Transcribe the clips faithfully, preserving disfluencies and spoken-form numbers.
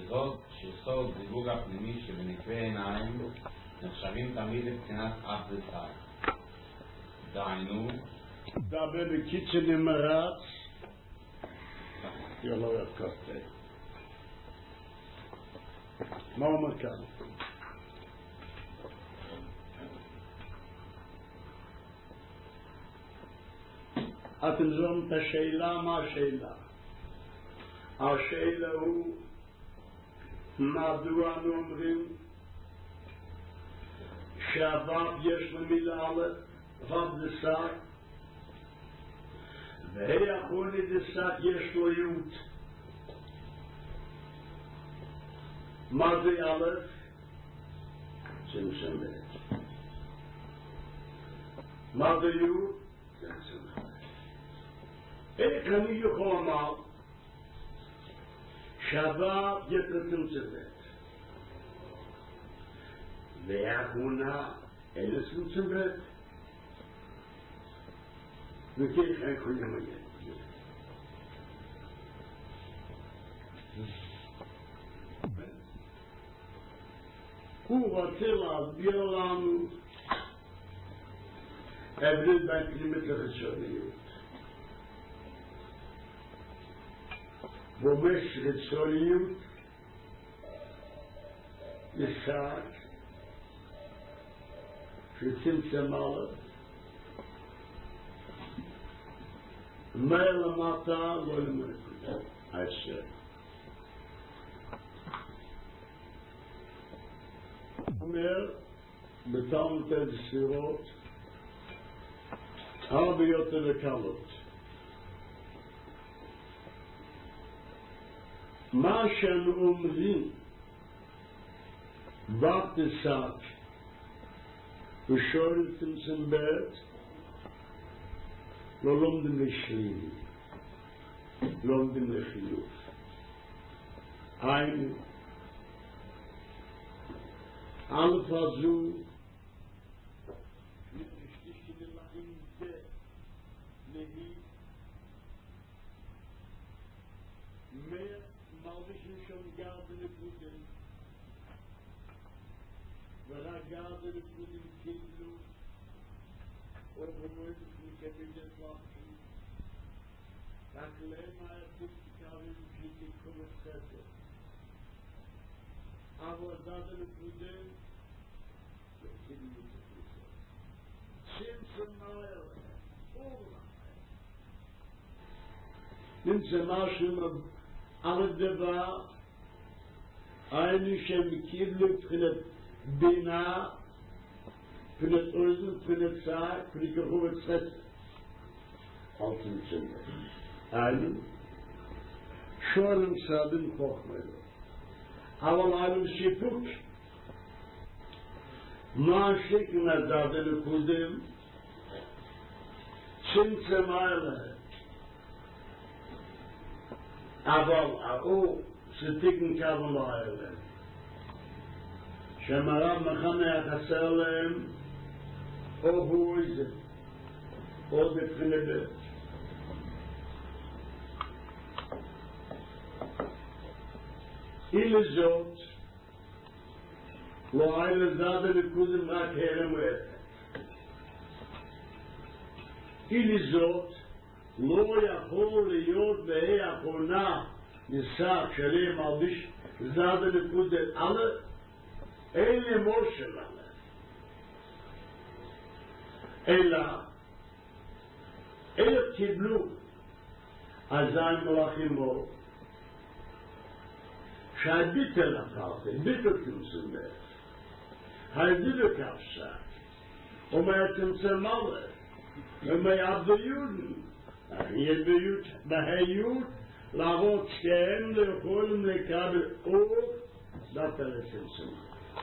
שיסוד, שיסוד זיווג הפנימי שבנקבי עיניים נחשבים תמיד לבחינת אף וצד. דהיינו, דבר בקיצר נמרץ, יאללה יפקפת. מה אומר כאן? אתם זוכרים את השאלה, מה השאלה? השאלה הוא מדוע אנו אומרים שהוו יש למילה א' וו דסק והאחרוני דסק יש לו יוד. מה זה א'? צמצום ב'. מה זה יוד? צמצום ב'. איך אני יכול לומר שהוו יש לו צמצום ב' והאחרונה אין לו צמצום ב' וכך אין יכולים להגיד. הוא רוצה להסביר לנו הבדל בין פנימיות לחיצוניות. בומש חיצוניות לשק שצמצם עליו מהר למטה לא למנקודה אשר אומר בתלמוד הספירות הרבה יותר לקלות. מה שאנו אומרים ותסק ושורל צמצם ב' לא לומדים לשלילי, לומדים לחיוב. היינו א' הזו נשתישתי ללכים זה נהי mehr מרבישים שם גר בנקודם ורק גר בנקודם כאילו או במועד מקבל את לחים רק למה יתקרבים כאילו כמו ספר אבל זה נקודם וכאילו נקודם צמצם מהר אורלה נמצא משהו על הדבר היינו שהם קיבלו מבחינת בינה, מבחינת אוזן, מבחינת צעק, מבחינת כחובת חסד. אל תמצא. היינו שואלים סעדים חוכמה לו. אבל היינו שיפוק. מה שכנה דעתנו קודם צמצמה אליהם. אבל האור שתיקן כבן לא היה להם שמרב מחנה יחסר להם או הוא איזה או בבחינה ב' אלה זאת לא היה לזדה לקודם רק הרם ואפת אלה זאת לא יכול להיות בהי האחרונה נסח שלי מרביש זדה נקודת א' אין למושל עליו אלא אלא קיבלו עזיים מלאכים בו שהביטל הפרטי ביטל תמצום ב' הידידו כפסק ומה תמצום מלא ומה יעבדו יודן ידעיות בהיות לעבוד שכם ליכולים לקבל אור דווקא לצמצום.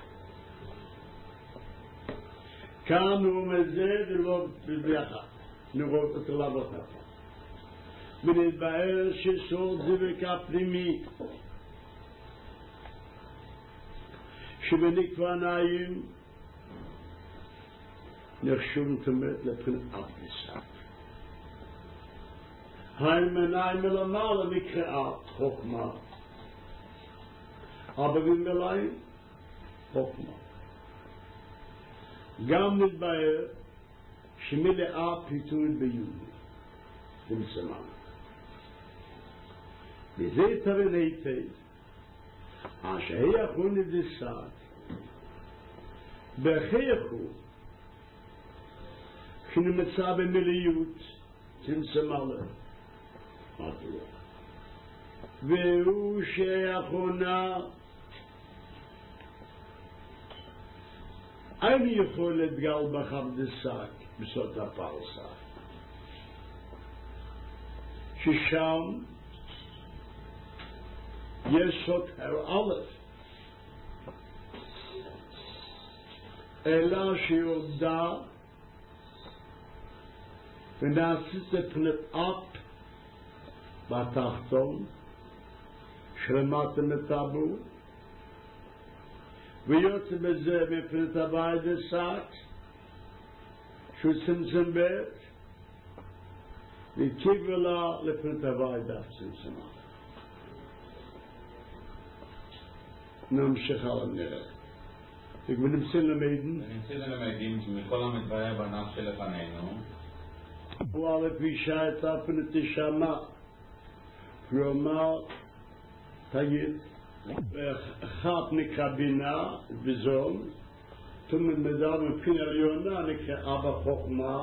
כאן הוא מזה ולא ביחד נראות אותו לעבוד ככה ונתבהר שסוד זיווג פנימי שבנקבה נעים נחשוב תמת לבחינת אף נסק המניים מלמעלה מקריאת חוכמה aber in der Lein, Hochma. גם מתבהר שמלאה פיתוי ביוני, במסמן. וזה יתרן היטב, אשר יכון לדסת, בהכרחו, כשנמצא במלאות, צמצמה לו. מדוע? והוא שיכונה, אין יכולת גל בחבדסק בסוד הפרסה. ששם יש סוד א' אלא שיורדה ונעשית לפנת אפ בתחתון שלמתם את אבו ויוצא בזה מפנת הבית דסק שהוא צמצם בית וקיבל לה לפנת הבית דף צמצמה. נמשיך על הנראה. ונמצא למדים ונמצא למדים שמכל המתבהר בנפש שלפנינו הוא על הפגישה את הפנת תשמע כלומר תגיד אחת נקרא בינה וזון תומן מדע מבחין עליונה נקרא אבא חוכמה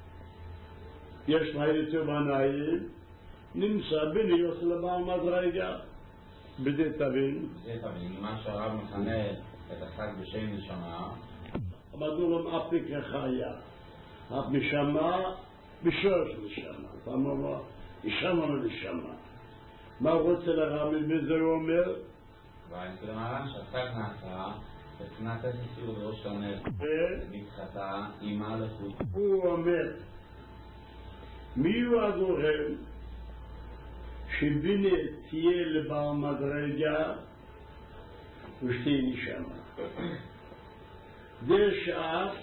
יש לה יותר בנאים נמצא בניות לבעל מדרגה בזה תבין זה תבין מה שהרב מכנה את השק בשם נשמה אמרנו לו אף נקרא חיה אף נשמה בשורש נשמה פעם אמר נשמה ונשמה מה הוא רוצה לרמז בזה הוא אומר ואני למעלה שהשק נעשה בצנת הסיסיר בראש הנפש נדחתה אימה לחוץ הוא אומר מי הוא הגורם שבינה תהיה לבעל מדרגה ושתהיה נשמה זה שעת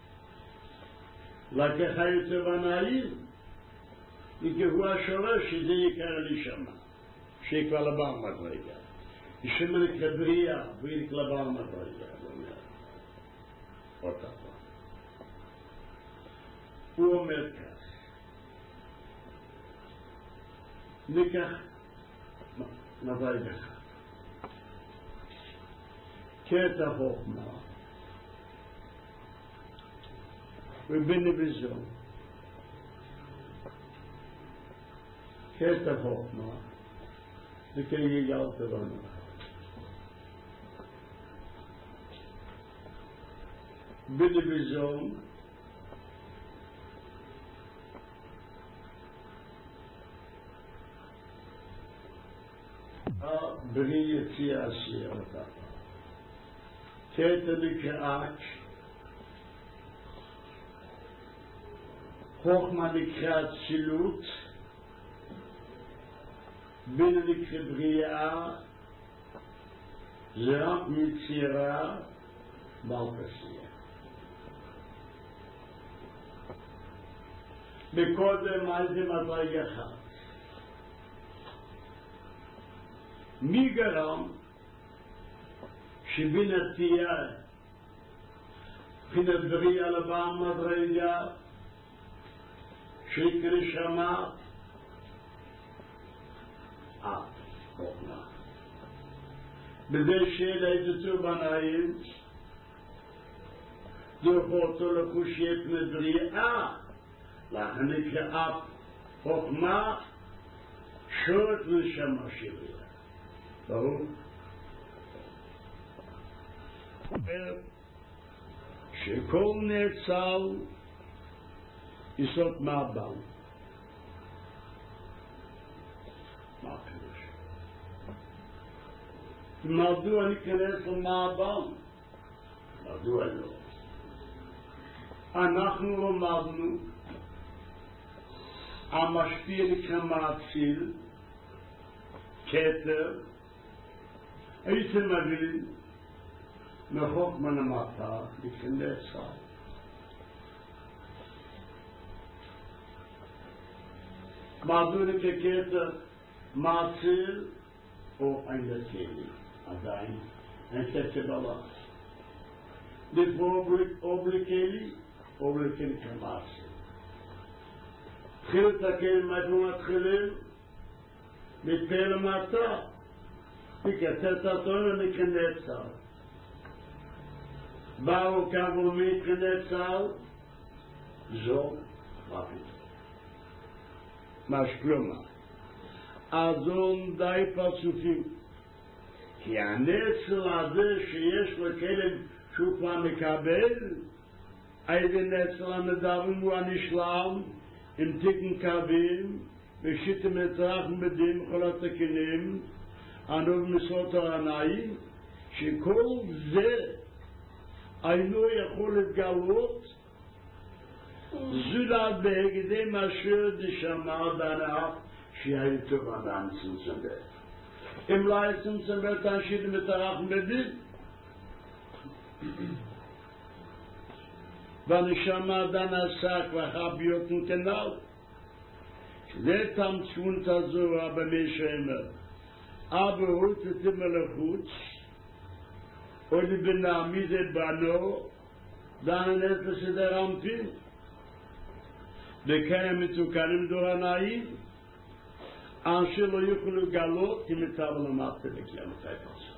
לקחה יותר בנאים יקבו השורש שזה יקרה נשמה שיקבע לבעל מדרגה נשמה נקרא בריאה והיא נקרא לבעל מדרגה אותה הוא אומר כך ניקח מדרגה קטע חוכמה ובינה וזון קטע חוכמה וכי יגל תבנו בינה וזון בריא יציאה עשייה אותה קטע נקראת חוכמה נקראת צילות בינה נקראת בריאה זה רק מצירה בלפסייה בקודם איזה מדרגה אחת מי גרם שבינה תהיה מבחינת בריאה לבעל מדרגה שיקרא שמה אה, חוכמה בזה שאלה איזו בנאים דוח אותו לקושי פני בריאה לכן נקרא חוכמה שורת ונשמה שלי ברור? אומר שכל נאצל יסוד מעבל מה פירוש? מדוע ניכנס למעבל? מדוע לא? אנחנו למדנו המשפיע נקרא מעציל כתר הייתי מבין מחוק מן המטה להיכנס סל מעדורי ככתר מעציל או אין דקלי עדיין, אין קצב עליו. לפעול אובליקלי, אובליקלי כמעשה. התחיל לתקן מאיפה מתחילים, מפה למטה, תקצת התורה מכנצר. באו קבלו מכנצר, זו רבית. משכלומה. אדון די פרצופים. כי הנצר הזה שיש לו כלם שהוא כבר מקבל, איזה נצר המדברים הוא הנשלם, עם תיקן קווים, ושיתם נצרחם בדין כל התקנים, אנו במשרות הרנאים, שכל זה אינו יכול להתגלות, זולת בהקדם אשר דשמע דנך, שיהיה טוב אדם צמצם בית. אם לא היה צמצם בית, אנשים מתרחם בדין. והנשמה דן עסק והחביות נתנל. זה תמצונת הזוהר במי שאמר. אבא הוא תתמר לחוץ, או לבנעמי זה בנו, דן הנפש זה רמפין. וכאן מתוקנים דורנאים, אנשי לא יוכלו לגלות, כי מטבל למטה לכלי מתי פרסות.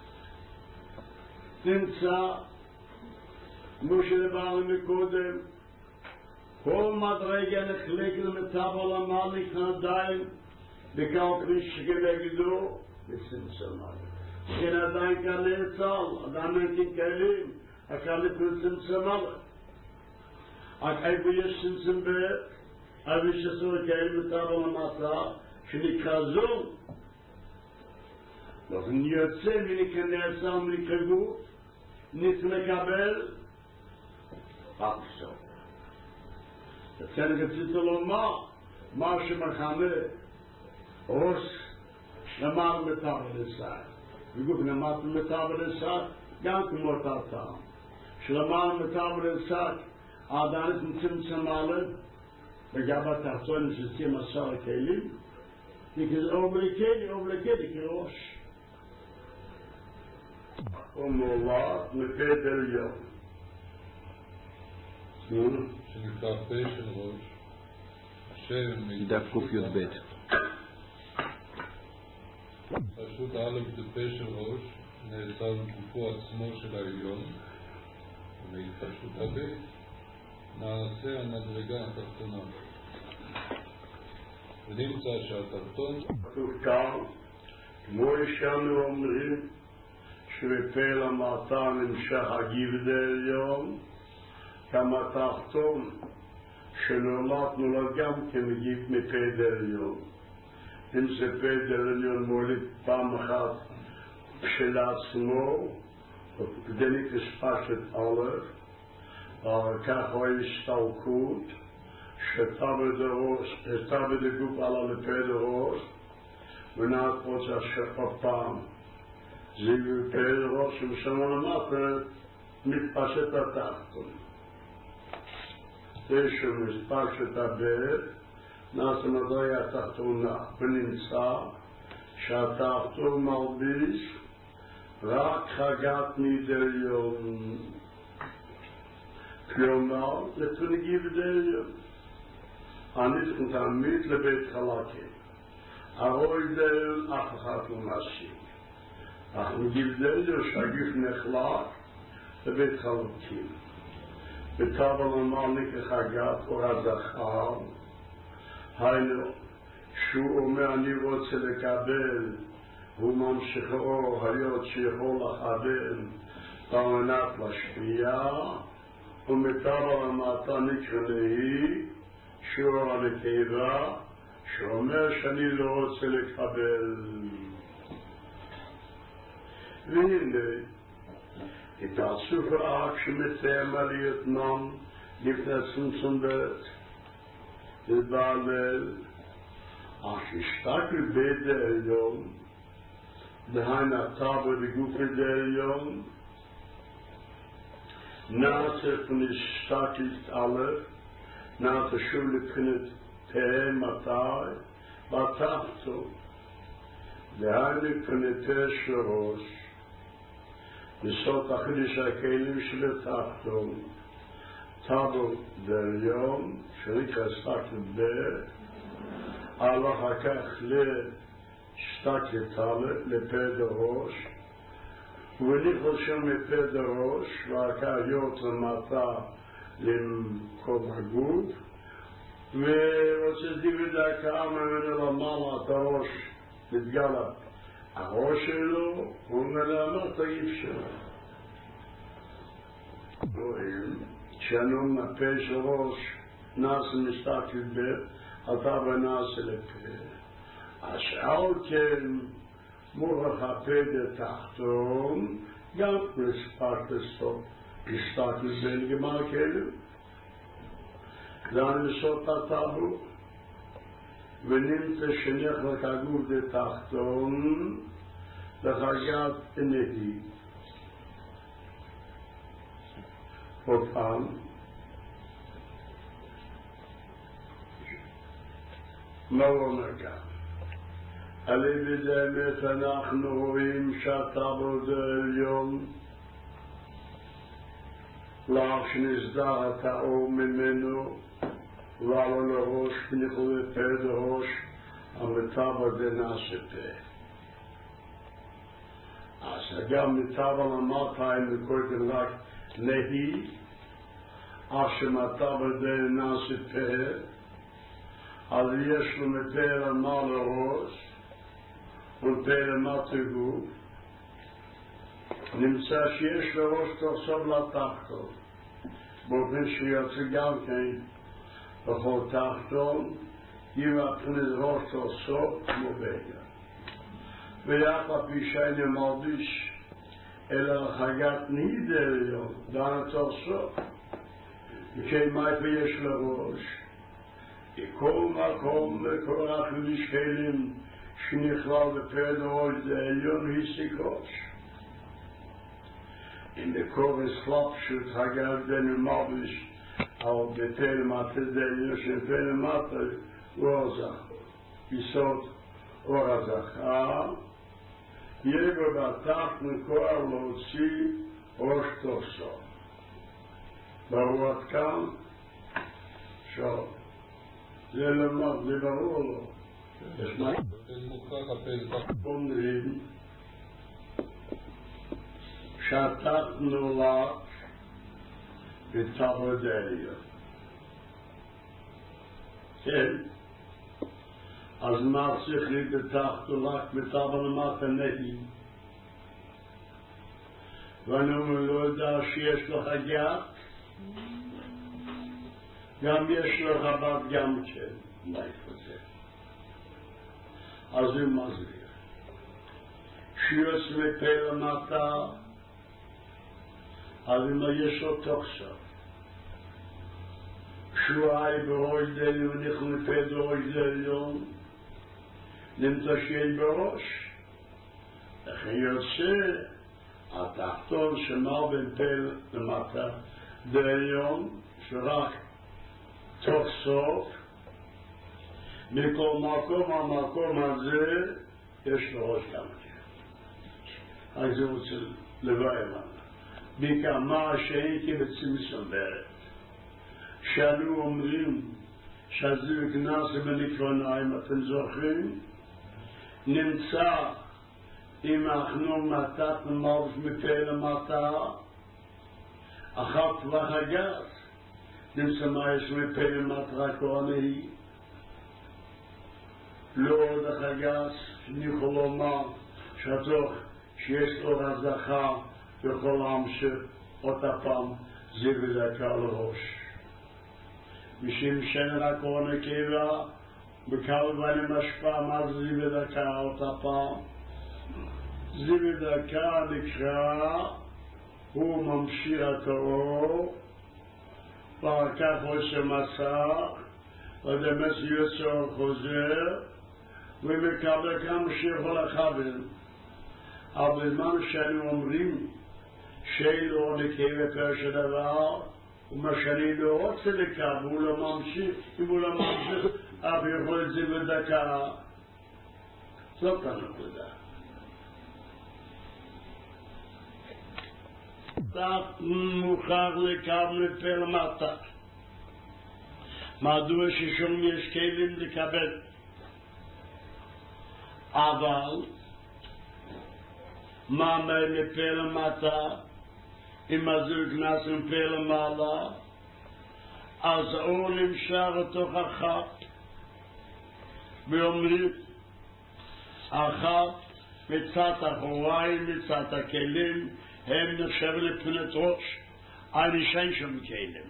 תמצא, כמו שדיברנו מקודם, כל מדרגה נחלק למטבל למעלה לכנדיים, וכאן כביש שכנגדו, וצמצם עליו. כן עדיין כאן נעצל, עדיין אין כאלים, כאן נצמצם עליו. רק איפה יש צמצם בית, איפה יש אסור כאלים מטבל למטה, שנקרא זון. לכן יוצא מנכנס ומנקרגות, נתמקבל, רק זון. לכן רציתי לומר, מה שמחנה ראש למעל מטבל לסד. וגוף למעל מטבל לסד, גם כמו תרתם. שלמעל מטבל לסד, עדיין מצמצם עליו, וגם התחתון שצים עשר הכלים, because obligate, obligate כראש. ומולה מפדר יום. שנקרא פה של ראש, השם... דף קוף י"ב. פשוט א' זה פה של ראש, נעצר בגופו עצמו של העליון, ומהתפשטות הבית, נעשה המדרגה התחתונה. ונמצא שהתחתון כתוב כאן, כמו ישנו אומרים, שבפה למטה נמשך הגיבד העליון, כמה תחתון שנולד נולד גם כמגיב מפה דעליון. אם זה פה דעליון מוליד פעם אחת של עצמו, כדי נקספש את א', אבל כך הוא השתלקות, שתה בדרוש, שתה בדגוף על הלפה דרוש, ונעת פוצע שפה פעם. זה לפה דרוש, ומשמע למטה, מתפשט התחתון. זה שמתפשט הבית, נעשה מדרגה התחתונה, ונמצא שהתחתון מלביש רק חגת מדעליון. כלומר, לפנגיב דעליון. אני תמיד לבית חלקים. הרוי דעליון אף אחד לא משיג. אך מגיב דעליון שהגיף נחלק לבית חלקים. בטבל המעניק החגת אור הזכר, היינו, שהוא אומר אני רוצה לקבל, הוא ממשיך אור היות שיכול לחבל, על מנת להשפיע, ומטבל המעתה נקרנהי, שהוא על הקבע, שאומר שאני לא רוצה לקבל. והנה, את הסופר כשמתאם על יתנם, לפני צמצום בית, לבעלל, אך השתק לבית דעליון, דהיין הטבע בגוף דעליון, נעשה פנשתק להתעלף, נעשה שוב לבחינת פה מתי, בתחתו, דהיין לפנתה של ראש, בסוד החידוש הכלים של התחתון, טאבל דריון, שנקרא סטקל ב, על אחר כך לשטקל טאלה, לפה דרוש, וניחו שם מפה דרוש, ואחר כך יות למטה למקום הגוף, ורוצה דיבר דקה ממנו למעלה את הראש, מתגלה. הראש שלו הוא מלמד אי אפשר. רואים, כשאנו מפה של ראש נעשה מסתכל בית, אתה ונעשה לפה. אז על כן מורך הפה תחתון, גם מספק לסתות, מסתכל בין גמר כלב. dann sot tabu ונמצא שניח לכגור דתחתון לחגת נהי עוד פעם מה הוא אומר כאן? עלי בדמת אנחנו רואים שהטאבו זה עליון לאח שנסדר הטאו ממנו ועלו לראש, פניחו לפה לראש, המטאב הזה נעשה פה. אז גם מטאב על המטאים וקוראים רק נהי, אך שמטאב הזה נעשה פה, אז יש לו מפה למה לראש, ופה למטה גוף, נמצא שיש לראש תחסוב לתחתון, באופן שיוצא גם כן, בכל תחתון, יבחן את ראש תחסוב כמו בגר. ואף הפי שאני מרגיש אלא חגת נידריון, דן תחסוב, וכי מה יש לראש? כל מקום וכל החידוש כלים שנכלל בפה לראש זה עליון היסיקוש. in de chorus slapshut hagar den mabish al betel mate de yoshe pen mate roza isot roza ha yego batach no koalo si oshtoso baruat kam sho zelo mag de barolo esma omrim שתתנו לך בטבודליה. כן? אז מה צריך לי בתחתו לך בטבולמת הנהי? ואני אומר לא יודע שיש לך גת, גם יש לך בת גם כן, מאיפה זה. אז הוא מסביר. שיוס מפה למטה, אבל מה יש לו תוכסה? שועי בראש דלי ונכו מפה בראש דליון, נמצא שיש בראש. לכן יוצא התחתון שמר בין פה למטה דליון, שרק תוך סוף, מכל מקום המקום הזה יש לו ראש גם כן. אז זה רוצה לבאי לנו. בכמה שהייתי בצמצום ברת. שאנו אומרים שזה גנס בנקרוניים, אתם זוכרים? נמצא אם אנחנו מתת מורש מפה למטה, אחת טווח הגז, נמצא מה יש מפה למטה רק עונהי. לא עוד הגז, אני יכול לומר שהתוך שיש לו הזכה בכל עם שאותה פעם זה בדקה על ראש. משום שאין רק עונה קבע, בקל ואני משפע מה זה בדקה אותה פעם. זה בדקה נקרא, הוא ממשיך התאור, ואחר כך עושה מסך, ודמס יוצא חוזר, ומקבל כמה שיכול לכוון. אבל בזמן שאנו אומרים שאילו נקרא פרש הדבר, ומה שאני לא רוצה לקרב, הוא לא ממשיך, אם הוא לא ממשיך, אף יכול את זה בדקה. זאת הנקודה. תחת מוכר לקבל לפעל מטה. מדוע ששום יש כלים לקבל? אבל מה מפעל מטה? אם הזוג נכנס לפעל מעלה, אז הוא נמשך לתוך החט, ואומרים, החט מצד החוריים, מצד הכלים, הם נחשבים לפנת ראש, אין שאין שום כלים.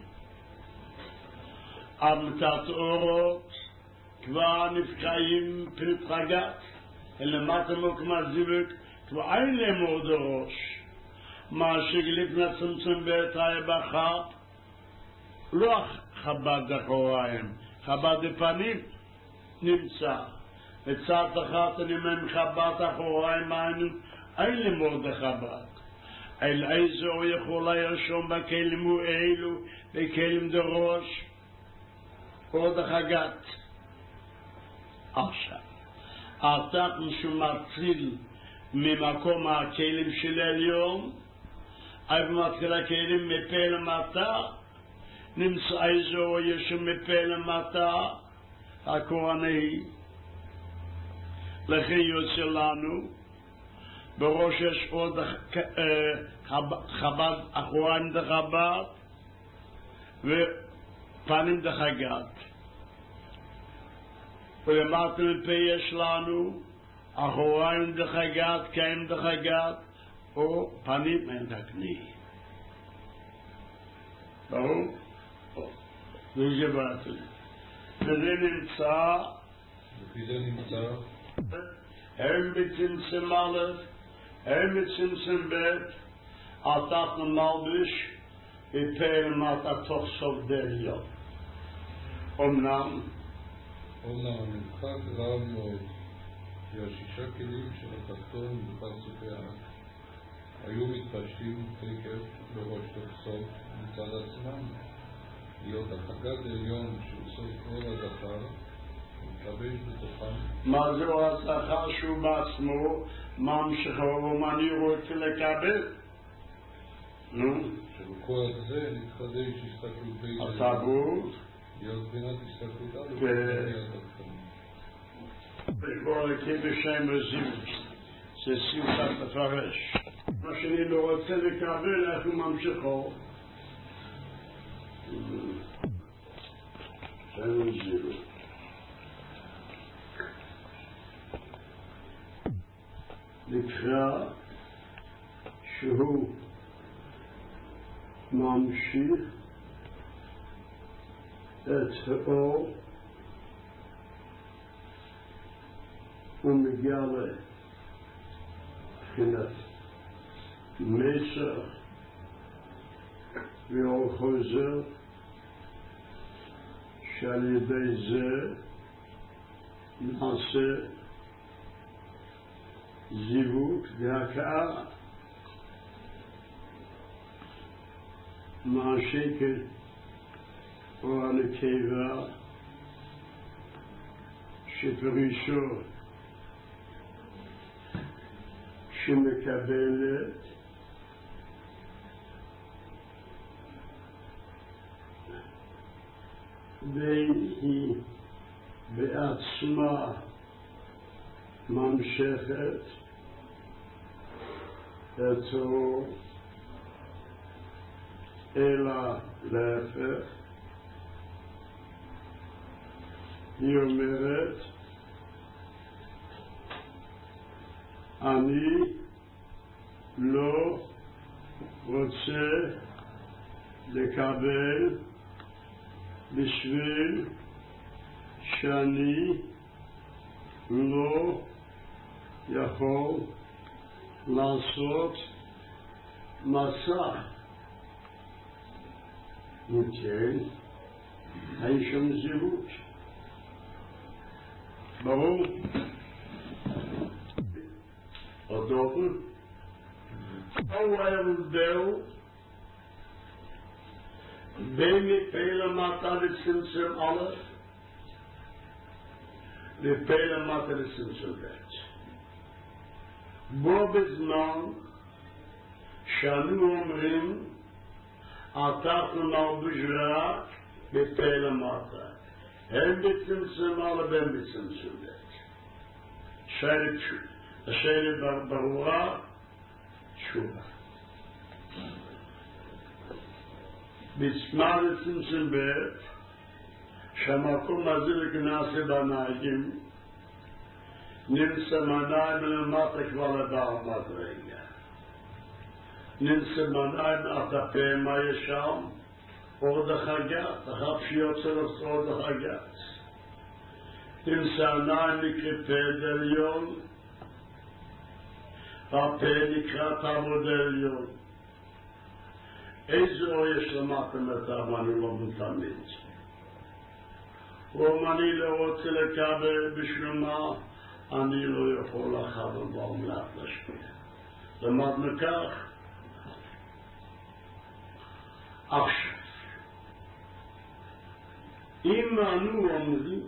אבל מצד אורות, כבר נפקעים פנת רגת, ולמטה מוקמה זיווג, כבר אין להם עוד ראש. מה שגליק נצמצם בעת היה בחט, לא חב"ד אחוריים, חב"ד הפנים נמצא. בצד אחת אני אומר חב"ד אחוריים היינו, אין למוד החב"ד. אל איזו יכולה ירשום בכלים האלו, בכלים דרוש, עוד החגת. עכשיו, אתה משום מציל ממקום הכלים של העליון, אבל מתחיל הכלים מפה למטה, נמצא איזו ישו מפה למטה, הכהני, לכן יוצא לנו, בראש יש עוד חב"ד, אחוריים דחב"ד, ופנים דחגת. ולמטה מפה יש לנו, אחוריים דחגת, קיים דחגת, או פנים אין דקני. ברור? וזה באתי. וזה נמצא, וזה נמצא, הם בצמצם א', הם בצמצם ב', עתת נמלביש, בפעל מטה תוך סוף דריון. אמנם, אומנם המרחק רב מאוד, והשישה כלים של התחתון בפרצופי הארץ היו מתפשטים תקף בראש תוך סוף מצד עצמם, להיות החגת העליון של סוף כל הזכר ומתלבש בתוכם. מה זהו הזכר שהוא בעצמו ממשיך ומני רוצה לקבל? נו? שבכוח זה נתחדש הסתכלות בית הסתכלות להיות בינת הסתכלות עלו ובית התחתון. בכל הכי בשם וזיווש זה שמחת מפרש. מה שאני לא רוצה לקבל, איך הוא ממשיכו? שם וזיווש. נקרא שהוא ממשיך את האור ומגלה מבחינת מסר ואור חוזר שעל ידי זה נעשה זיווג והכאה מה שקל או הנקבה שפרישו שמקבלת והיא בעצמה ממשכת אותו אלא להפך. היא אומרת אני לא רוצה לקבל בשביל שאני לא יכול לעשות מסע. וכן, אין שום זיווג. ברור? הדופן? או ההבדל בין מפעל המטה לצמצם א' לפעל המטה לצמצם ב'. בו בזמן שאנו אומרים, עתקנו מלבוש רק בפה למטה. הם בצמצום על והם בצמצום בית. השאלה ברורה, תשובה. בצמא בצמצום בית, שהמקום הזה לכנסי בנהגים, נמצא מנהים למטה כבר לבעל מדרגה. נמצא מנהים את הפה מה יש שם, עוד החגת, אחר שיוצא לעשות עוד החגת. נמצא עניים נקרא פה דליון, הפה נקרא תעבוד דליון. איזה אור יש למטה מטעם, אני לא מתאמין. ואם אני לא רוצה לקבל בשלמה, אני לא יכול לחבר בעמלת להשפיע. למדנו כך, עכשיו, אם אנו אומרים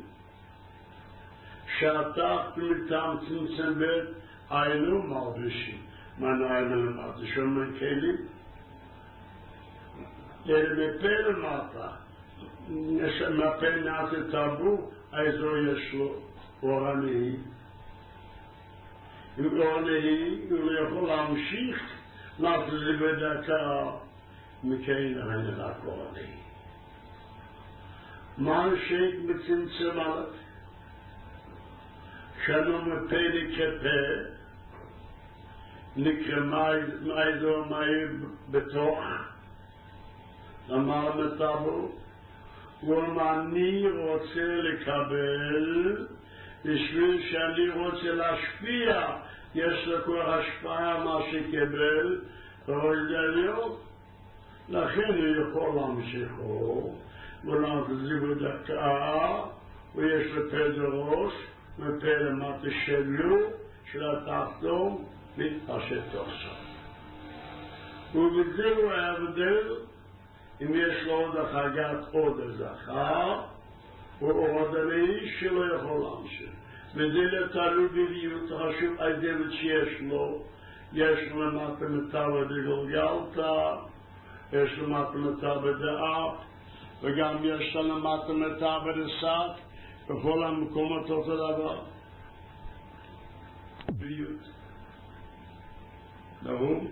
שאתה מטעם צמצם בית, היינו מרגישים, מנהים למטה, שומעים כלים, אלא מפה למטה, מפה נעשה טאבו, איזו יש לו אור הנהי. אם אור הנהי, הוא לא יכול להמשיך, לעשות זה בדקה, מכאן אני רק אור הנהי. מה השייק בצמצם עליו? שאנו מפה נקרא פה, נקרא מאיזו מאי בתוך, אמר מטאבו, ואם אני רוצה לקבל, בשביל שאני רוצה להשפיע, יש לכל השפעה מה שקיבל, ראוי דליון, לכן הוא יכול להמשיכו, ולהחזיב בדקה, ויש לפה דרוש, ופה למטה שלו, של התחתום, מתפשט תוסו. ובזהו ההבדל, אם יש לו עוד החגת עוד הזכר, או עוד הנאיש שלא יכול להמשיך. וזה לתלו בדיוק חשוב הידמת שיש לו, יש לו למטה מטבע דגלגלתא, יש לו למטה מטבע דאף, וגם יש לו למטה מטבע דסק, בכל המקומות אותו דבר. בדיוק. ברור?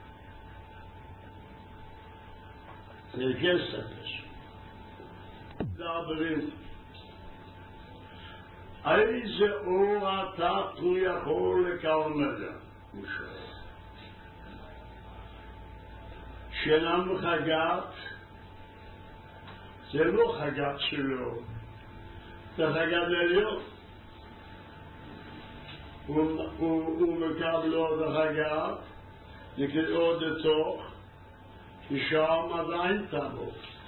זה כסף. דברים. איזה אור אתה הוא יכול לקלמדה? הוא שואל. שלנו חגת, זה לא חגת שלו, זה חגת עליון. הוא מקבל עוד החגת, נקרא עוד לתוך, שם עדיין תבוא.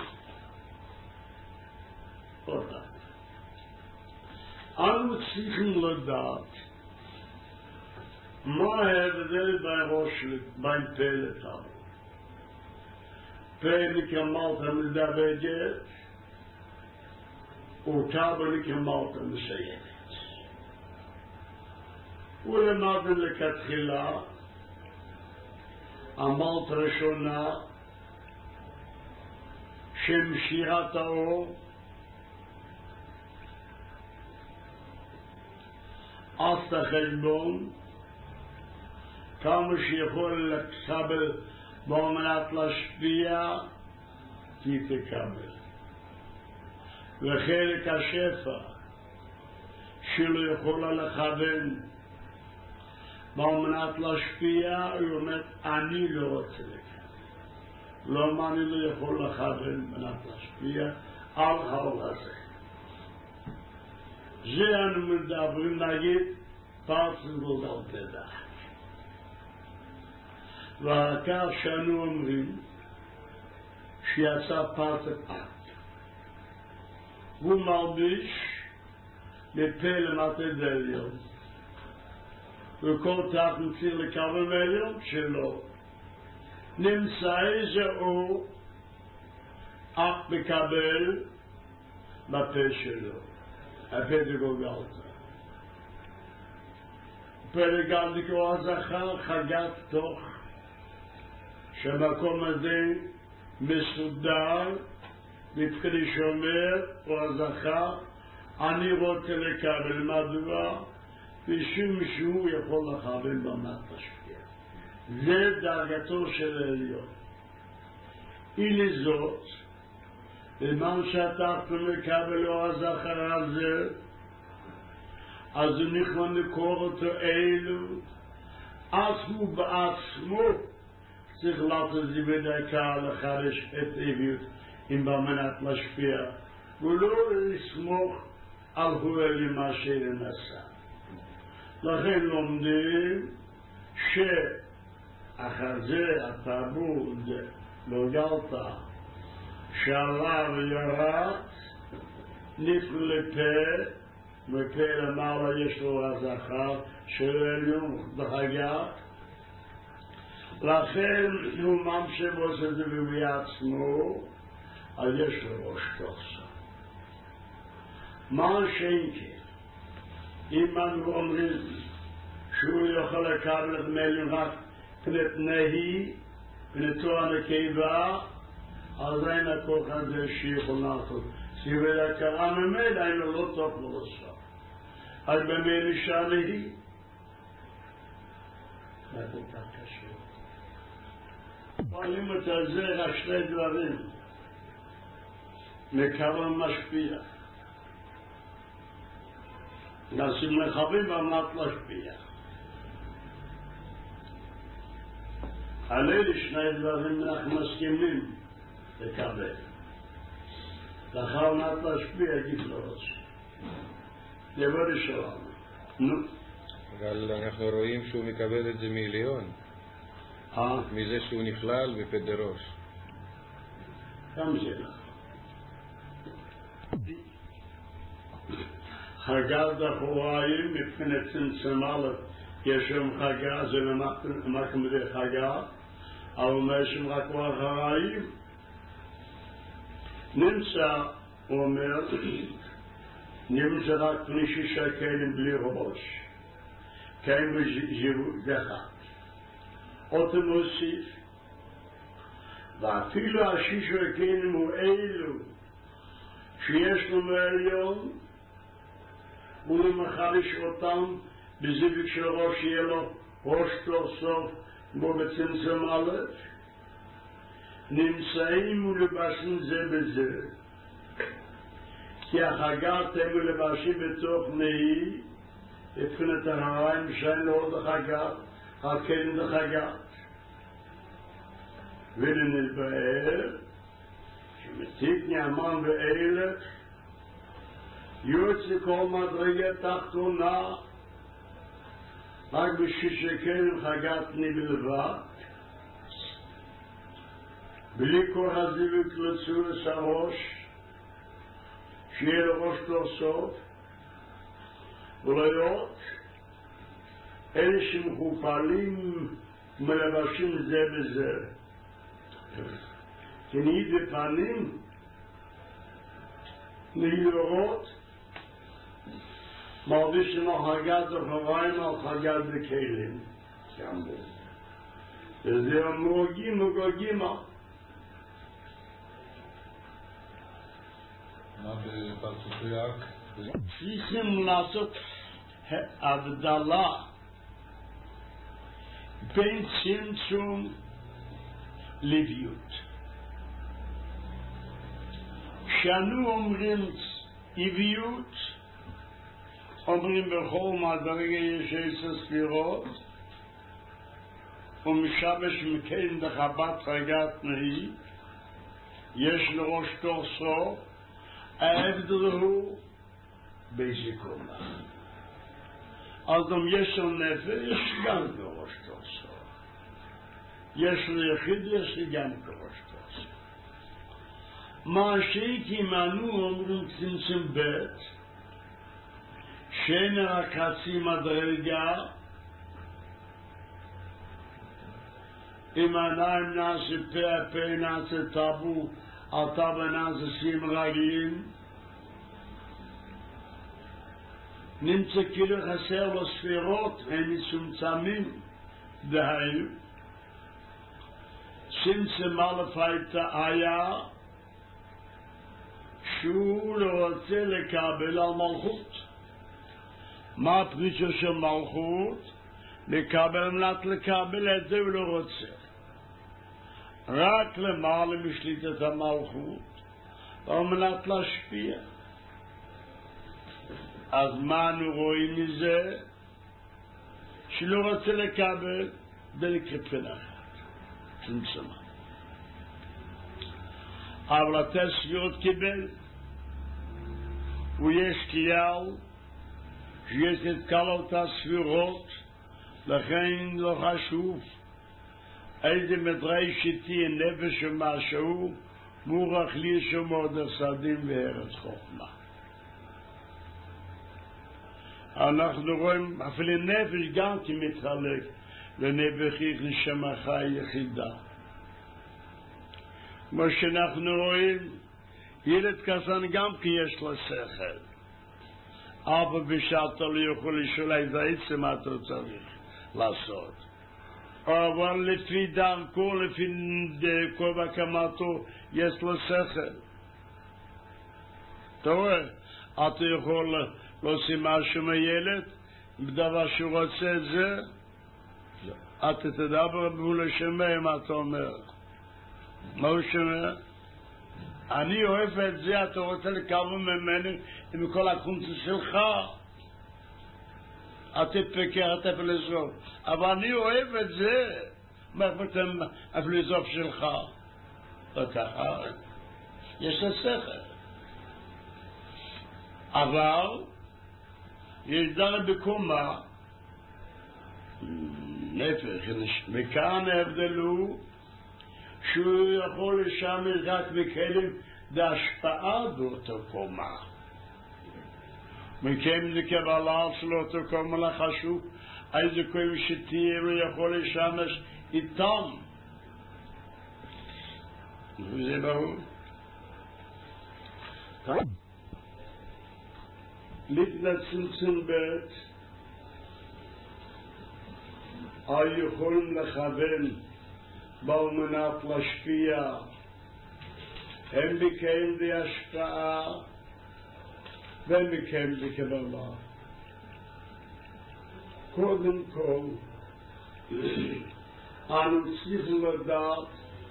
אותה. אנו צריכים לדעת מה ההבדל בין ראש בין פה לתבוא. פה נקמלת מדבגת, ותבוא נקמלת מסיימת. ולמדנו לכתחילה, אמרת ראשונה, שמשירת האור, עשת חשבון, כמה שיכול לקבל במנת להשפיע, כי תקבל. וחלק השפע, שלא יכולה לכוון במנת להשפיע, הוא אומר, אני לא רוצה לכוון. למה אני לא יכול לכוון במנת להשפיע על העול הזה. זה אנו מדברים להגיד פרסם גולדל תדע. ואחר שאנו אומרים שיצא פרסם עד. הוא מרביש מפה למטה דליון. וכל תח נציר לכוון עליון שלו. נמצא איזה הוא אף מקבל בפה שלו. הפדגו גלתה. פדגלתי כמו הזכר חגת תוך שהמקום הזה מסודר, מבחינת שומר או הזכר, אני רוצה לקבל מדוע, ושום שהוא יכול לכוון במת משפיע. זה דרגתו של העליון. הנה זאת, בזמן שאתה מקבל או הזכר הזה, אז הוא נכון לקרוא אותו אלו, עצמו בעצמו, צריך לעשות זה בדקה לחדש את אביות עם במנת משפיע, ולא לסמוך על הוא אלי מה שנעשה. לכן לומדים שאחר זה התרבות לא גלתה שעליו ירד נפלפה מפה למעלה יש לו הזכר של עליון בחגה, לכן הוא ממשיך עושה את זה בעצמו, אז יש לו ראש תוכסה. מה שאינכן, אם אנו אומרים שהוא יכול לקבל את מלאים רק פנת נהי, פנתו הנקבה, אז אין הכוח הזה שיכול לעשות. סיבל הכרה ממד, אין לו לא טוב לו עושה. אז במי נשאר נהי? זה כל כך קשה. פעלים את זה רק שני דברים. מקבל משפיע. נשים לחבים במנת משפיע. על אלה שני דברים אנחנו מסכימים לקבל. לאחר מנת משפיע גפלוס. זה בודי שלנו. נו. אבל אנחנו רואים שהוא מקבל את זה מעליון. אה? מזה שהוא נכלל בפדרוש. גם זה נכון. חגה דחוריים מבחינת צמצם א' יש שם חגה, זה למקום די חגה, אבל יש שם רק אחריים. נמצא, הוא אומר, נמצא רק פני שישה כאלים בלי ראש, כאלים בזירות דחת. אותו מוסיף, ואפילו השישה כאלים הוא אלו, שיש לו מעליון, הוא מחדש אותם בזיווג של ראש יהיה לו ראש תוך סוף בו בצמצם א', נמצאים ולבשים זה בזה, כי החגת הם ולבשים בתוך נהי, מבחינת הרעיים שאין לו עוד החגת, הכן החגת. ונתבהר שמתיק נאמן ואילך, יוצא כל מדרגה תחתונה, רק בשביל שכן חגתני בלבד, בלי כל הזיווג לצורס הראש, שיהיה לראש תוך סוף, ולהיות אלה שמכופלים מלבשים זה בזה. כי נהי בפנים, נהי לראות, מרגיש לנו חגת וחריים על חגת בכלים. וזה אמרו גימה וגימה. מה בפרצופיאק? צריכים לעשות הבדלה בין צמצום לוויות. כשאנו אומרים עביות, אומרים בכל מדרגה יש עשר ספירות, ומשבש מכן דחבת חגת נהי, יש לראש תוך סוף, ההבדל הוא באיזה קומה. אז אם יש לו נפש, גם לראש תוך סוף. יש לו יחיד, יש לי גם לראש תוך סוף. מה שהייתי מנו אומרים צמצם ב' שאין רק חצי מדרגה, אם העיניים נעשה פה, הפה נעשה טבו, הטבו נעשה שים רגלים, נמצא כאילו חסר לו ספירות, הם מצומצמים, דהיו, צמצם אלף היה שהוא לא רוצה לקבל על מלכות. מה הפריצה של מלכות? לקבל מנת לקבל את זה הוא לא רוצה. רק למעלה משליטת המלכות, על מנת להשפיע. אז מה אנו רואים מזה? שלא רוצה לקבל, זה נקרא בחינה אחת. צמצמה. אבל אתה סבירות קיבל, ויש קייל, שיש את כל אותה סבירות, לכן לא חשוב איזה מדרש שתהיה נפש ומשהו, מורח לי שמות הסדים וארץ חוכמה. אנחנו רואים, אפילו נפש גם כי מתחלק לנפחית לשם החי יחידה. כמו שאנחנו רואים, ילד קטן גם כי יש לו שכל. אבל בשעת לא יכול לשאול איזה עצם מה אתה צריך לעשות. אבל לפי דרכו, לפי כל הקמתו, יש לו שכל. אתה רואה, אתה יכול להוציא משהו מילד, בדבר שהוא רוצה את זה, אתה תדבר והוא שומע מה אתה אומר. מה הוא שומע? אני אוהב את זה, אתה רוצה לקבל ממני עם כל הקונצה שלך. אתה תפקח, אתה פילוסוף. אבל אני אוהב את זה. מה אתם הפילוסוף שלך? לא ככה. יש לה שכל. אבל יש דבר בקומה נפש. מכאן ההבדל הוא שהוא יכול לשמש רק בכלים בהשפעה באותו קומה. מכם זה קבלה של אותו קומה לחשוב, איזה קומה שתהיה הוא יכול לשמש איתם. זה ברור. לפני צמצום ב' היו יכולים לכוון בעל מנת להשפיע, הם בקיים די השפעה והם בקיים די קבלה. קודם כל, אנו צריכים לדעת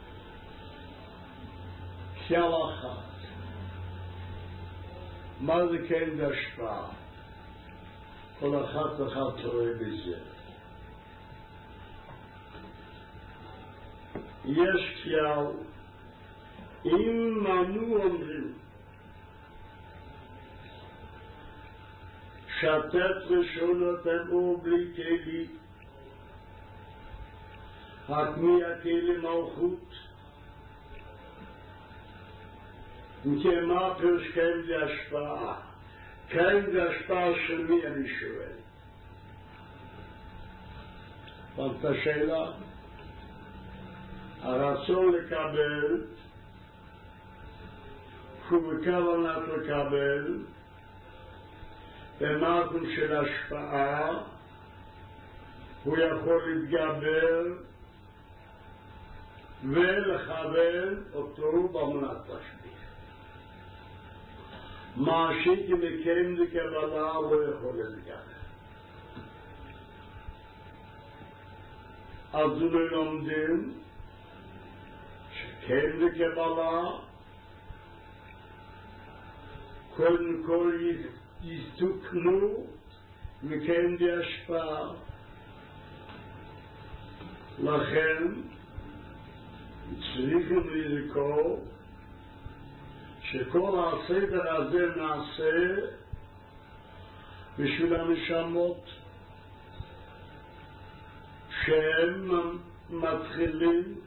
כהלכה מה זה קיים די השפעה. כל אחת אחת רואה בזה. יש כלל, אם אנו אומרים שתת ראשונות הם או בלי כלי, התמיע כלי מלכות, וכמה פרש קיים זה השפעה, קיים זה השפעה של מי אני שואל. אבל את השאלה, הרצון לקבל, הוא בכוונת לקבל, במקום של השפעה, הוא יכול להתגבר ולכוון אותו במנת להשפיע. מה שהייתי מקיים לקבלה, הוא יכול להתגבר. אז הוא לומדים, שכן לקבלה, קודם כל יסתוכנו מכן די השפעה. לכן צריכים לזכור שכל הסדר הזה נעשה בשביל הנשמות שהם מתחילים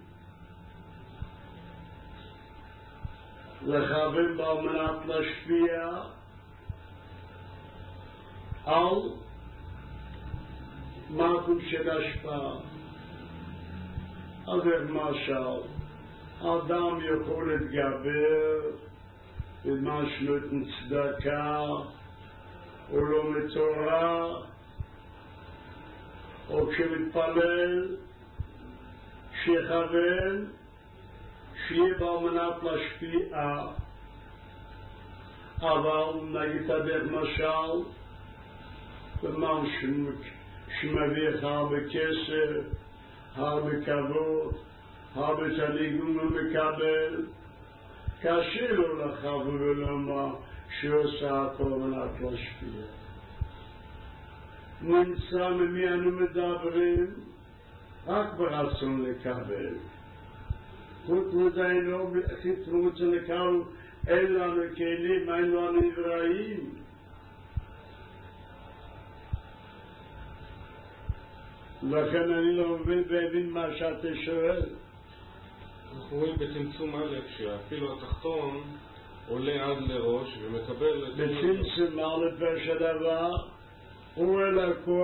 לכוון בעל מנת להשפיע על מקום של השפעה. אז למשל, אדם יכול להתגבר במשלות צדקה או לא מתורה, או כשמתפלל שיכוון שיהיה בה מנת להשפיע, אבל נגיד הדרך משל, במן שמביך הרבה כסף, הרבה כבוד, הרבה תניגון ומקבל, קשה לו לך ולומר שעושה הכל מנת להשפיע. נמצא ממי אנו מדברים רק ברצון לקבל. חוץ מזיינו, חוץ לקבל, אין לנו כלים, אין לנו נבראים. לכן אני לא מבין והבין מה שאתה שואל. אנחנו רואים בצמצום א' שאפילו התחתון עולה עד לראש ומקבל את... בצמצום א' פרש הדבר הוא אלוקו